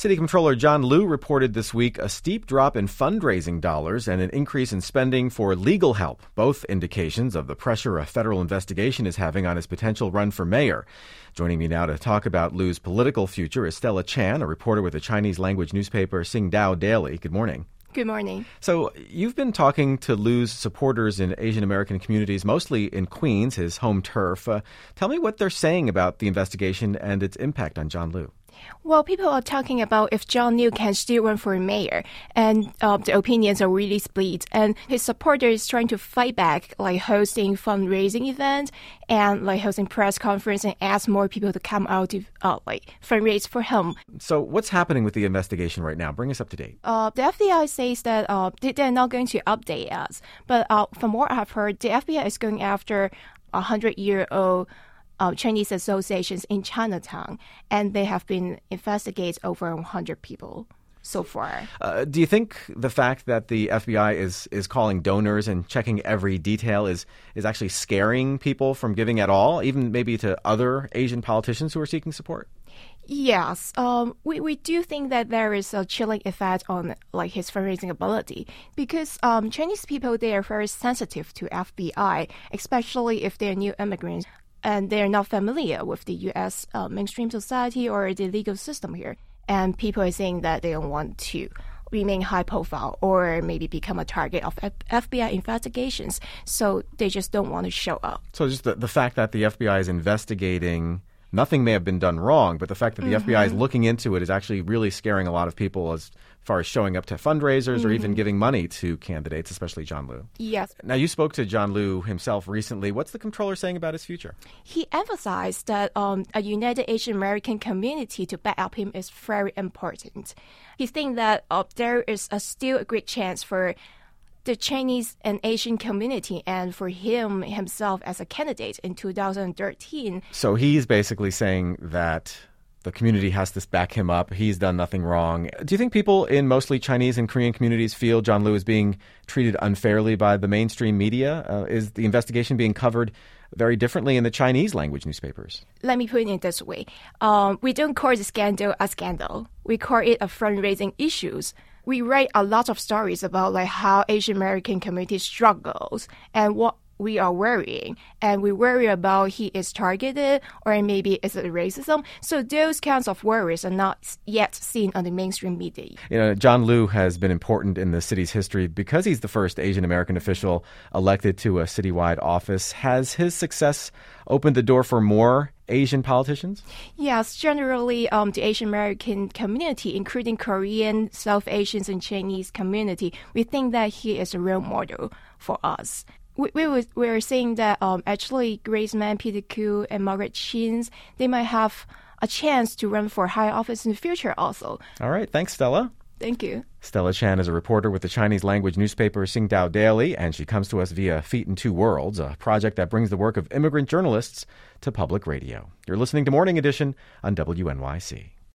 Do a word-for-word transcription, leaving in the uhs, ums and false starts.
City Comptroller John Liu reported this week a steep drop in fundraising dollars and an increase in spending for legal help, both indications of the pressure a federal investigation is having on his potential run for mayor. Joining me now to talk about Liu's political future is Stella Chan, a reporter with the Chinese language newspaper Xingdao Daily. Good morning. Good morning. So you've been talking to Liu's supporters in Asian American communities, mostly in Queens, his home turf. Uh, tell me what they're saying about the investigation and its impact on John Liu. Well, people are talking about if John Liu can still run for mayor, and uh, the opinions are really split. And his supporters trying to fight back, like hosting fundraising events and like hosting press conference and ask more people to come out to uh, like fundraise for him. So what's happening with the investigation right now? Bring us up to date. Uh, the F B I says that uh, they're not going to update us, but uh, from what I've heard, the F B I is going after a hundred-year-old Uh, Chinese associations in Chinatown, and they have been investigated over one hundred people so far. Uh, do you think the fact that the F B I is is calling donors and checking every detail is is actually scaring people from giving at all, even maybe to other Asian politicians who are seeking support? Yes, um, we, we do think that there is a chilling effect on like his fundraising ability because um, Chinese people, they are very sensitive to F B I, especially if they're new immigrants and they're not familiar with the U S uh, mainstream society or the legal system here. And people are saying that they don't want to remain high profile or maybe become a target of F B I investigations. So they just don't want to show up. So just the, the fact that the F B I is investigating, nothing may have been done wrong, but the fact that the Mm-hmm. F B I is looking into it is actually really scaring a lot of people as far as showing up to fundraisers mm-hmm. or even giving money to candidates, especially John Liu. Yes. Now, you spoke to John Liu himself recently. What's the comptroller saying about his future? He emphasized that um, a united Asian American community to back up him is very important. He thinks that uh, there is a still a great chance for the Chinese and Asian community and for him himself as a candidate in two thousand thirteen. So he's basically saying that the community has to back him up. He's done nothing wrong. Do you think people in mostly Chinese and Korean communities feel John Liu is being treated unfairly by the mainstream media? Uh, is the investigation being covered very differently in the Chinese language newspapers? Let me put it this way. Um, we don't call the scandal a scandal. We call it a fundraising issues. We write a lot of stories about like how Asian American community struggles and what we are worrying, and we worry about he is targeted or maybe it's a racism. So those kinds of worries are not yet seen on the mainstream media. You know, John Liu has been important in the city's history because he's the first Asian American official elected to a citywide office. Has his success opened the door for more Asian politicians? Yes, generally um, the Asian American community, including Korean, South Asians, and Chinese community, we think that he is a role model for us. We, we, was, we were saying that um, actually Grace Mann, Peter Koo, and Margaret Chin, they might have a chance to run for high office in the future also. All right. Thanks, Stella. Thank you. Stella Chan is a reporter with the Chinese language newspaper Xingdao Daily, and she comes to us via Feet in Two Worlds, a project that brings the work of immigrant journalists to public radio. You're listening to Morning Edition on W N Y C.